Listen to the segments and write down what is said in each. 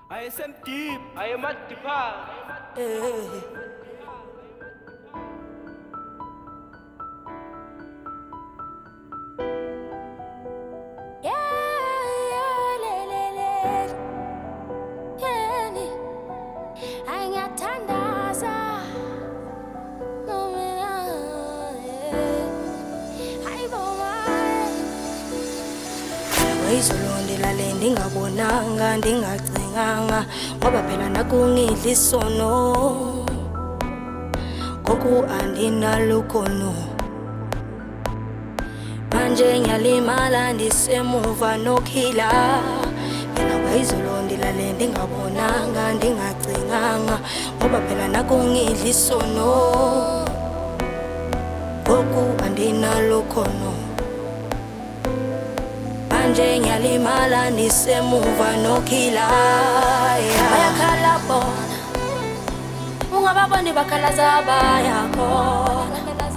I am deep, I am at deeper. Izolo ndilale ndingabonanga ndingacinganga ngoba phela nakungidla isono ngoku andinalukhono manje ngiyalimala ndisemuva nokhila phela izolo ndilale ndingabonanga ndingacinganga ngoba phela nakungidla isono ngoku andinalukhono manje ngiyalimala ndisemuva nokhila bayakhala bona ungababoni bakhalaza bayakhona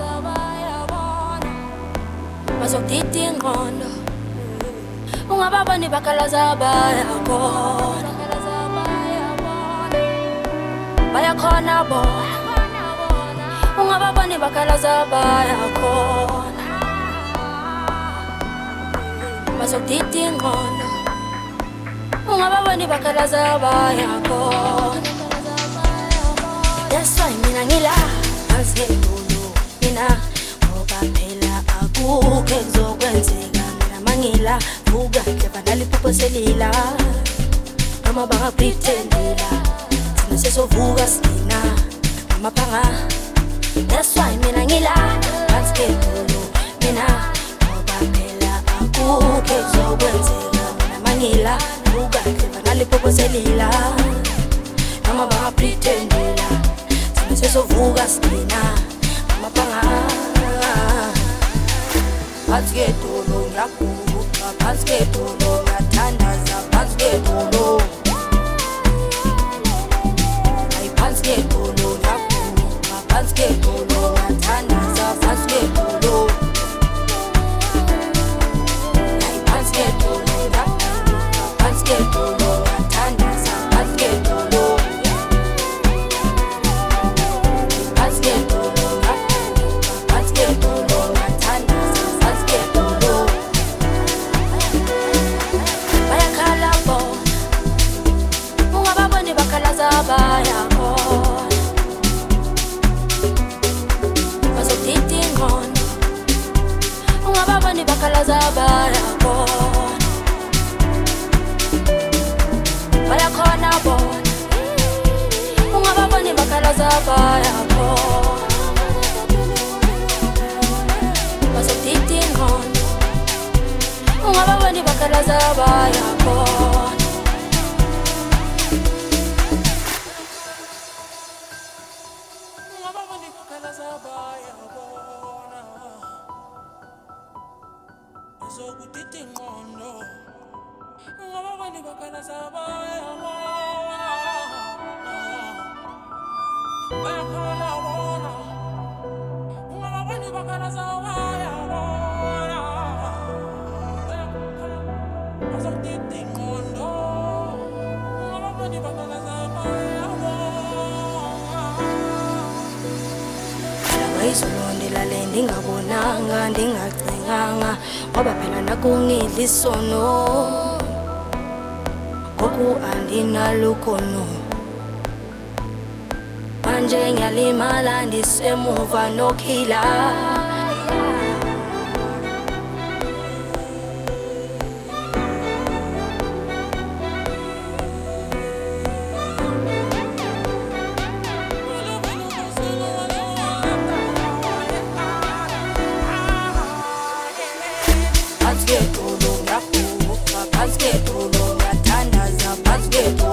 bazokudida ingqondo ungababoni bakhalaza bayakhona bayakhona bona ungababoni bakhalaza bayakhona bazokudida ingqondo ungababoni bakhalaza bayakhona. That's why mina ngila azedulu mina ngoba phela akukho kuzokwenzeka mina mangila vuka clever naliphupho selila noma bangapretendela thina sesovuka sina amaphanga. That's why mina ngila azedulu mina ngoba phela akukho kuzokwenzeka mina mangila vuka clever naliphupho selila noma bangapretendela thina sesovuka sina amaphanga. Phansi kwedolo ngiyaguqa, phansi kwedolo ngiyathandaza, phansi kwedolo hayi phansi kwedolo ngiyaguqa, phansi kwedolo ngiyathandaza, phansi kwedolo hayi phansi kwedolo ngiyaguqa, phansi kwedolo ngiyathandaza, phansi kwedolo phansi kwedolo ngiyaguqa, phansi kwedolo ngiyathandaza. Bayakhala bona ungababoni bakhalaza bayakhona bazokudida ingqondo ungababoni bakhalaza bayakhona bayakhona bona ungababoni bakhalaza bayakhona bazokudida ingqondo ungababoni bakhalaza bayakhona. Ungababoni bakhalaza bayakhona bazokudida ingqondo ungababoni bakhalaza bayakhona bayakhona bona ungababoni bakhalaza bayakhona bazokudida ingqondo ungababoni bakhalaza bayakhona. Izolo ndilale ndingabonanga ndingacinganga ngoba phela nakungidla isono ngoku andinalukhono manje ngiyalimala ndisemuva nokhila. Phansi kwedolo ngiyaguqa, phansi kwedolo ngiyathandaza, phansi kwedolo